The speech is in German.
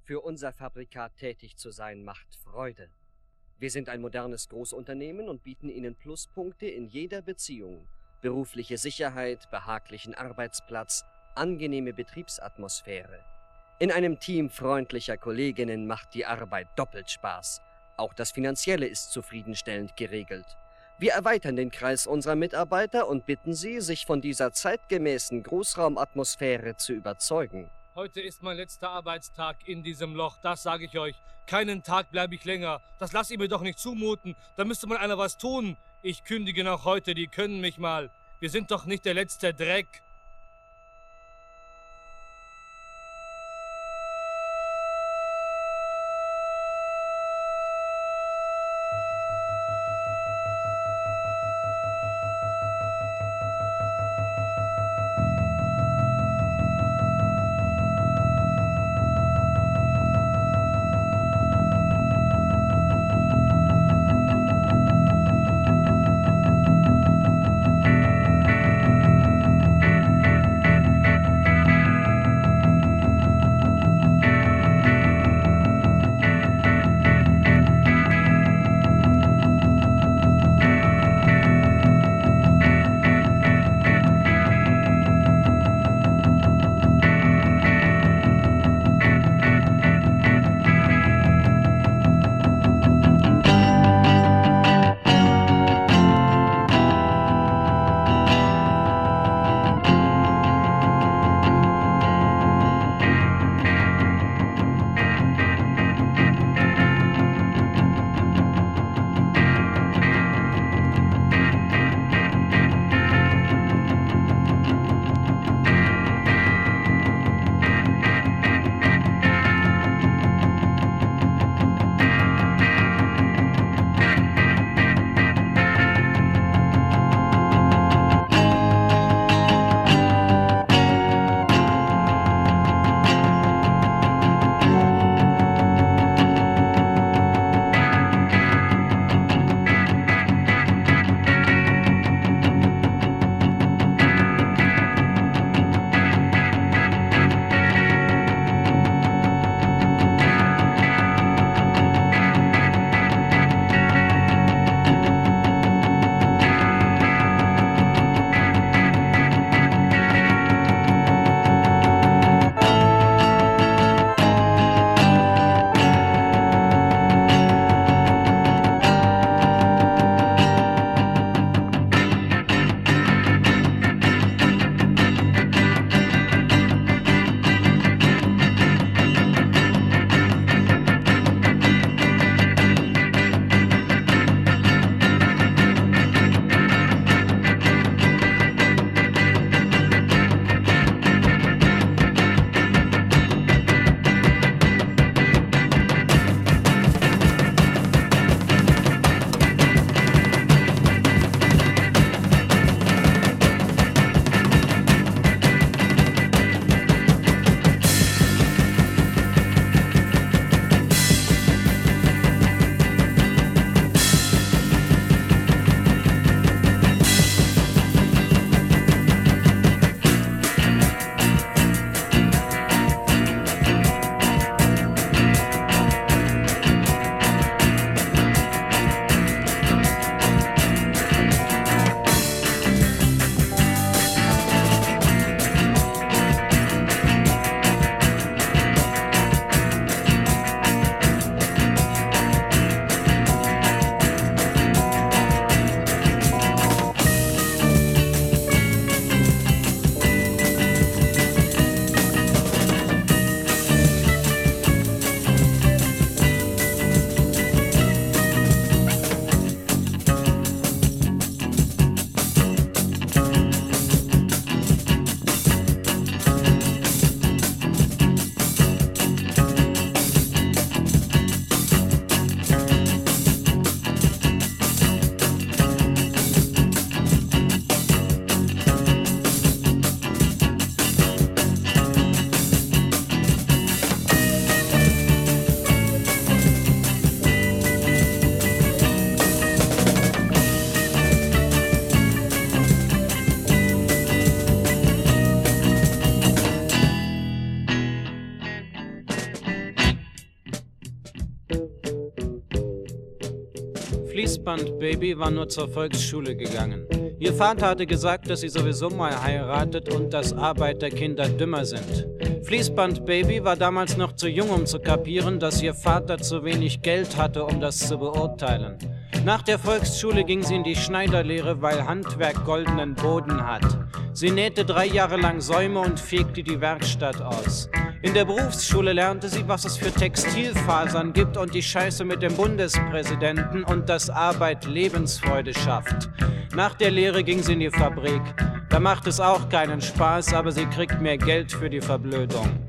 Für unser Fabrikat tätig zu sein, macht Freude. Wir sind ein modernes Großunternehmen und bieten Ihnen Pluspunkte in jeder Beziehung. Berufliche Sicherheit, behaglichen Arbeitsplatz, angenehme Betriebsatmosphäre. In einem Team freundlicher Kolleginnen macht die Arbeit doppelt Spaß. Auch das Finanzielle ist zufriedenstellend geregelt. Wir erweitern den Kreis unserer Mitarbeiter und bitten Sie, sich von dieser zeitgemäßen Großraumatmosphäre zu überzeugen. Heute ist mein letzter Arbeitstag in diesem Loch, das sage ich euch. Keinen Tag bleibe ich länger. Das lasst ihr mir doch nicht zumuten. Da müsste mal einer was tun. Ich kündige noch heute, die können mich mal. Wir sind doch nicht der letzte Dreck. Fließband Baby war nur zur Volksschule gegangen. Ihr Vater hatte gesagt, dass sie sowieso mal heiratet und dass Arbeiterkinder dümmer sind. Fließband Baby war damals noch zu jung, um zu kapieren, dass ihr Vater zu wenig Geld hatte, um das zu beurteilen. Nach der Volksschule ging sie in die Schneiderlehre, weil Handwerk goldenen Boden hat. Sie nähte 3 Jahre lang Säume und fegte die Werkstatt aus. In der Berufsschule lernte sie, was es für Textilfasern gibt und die Scheiße mit dem Bundespräsidenten und dass Arbeit Lebensfreude schafft. Nach der Lehre ging sie in die Fabrik. Da macht es auch keinen Spaß, aber sie kriegt mehr Geld für die Verblödung.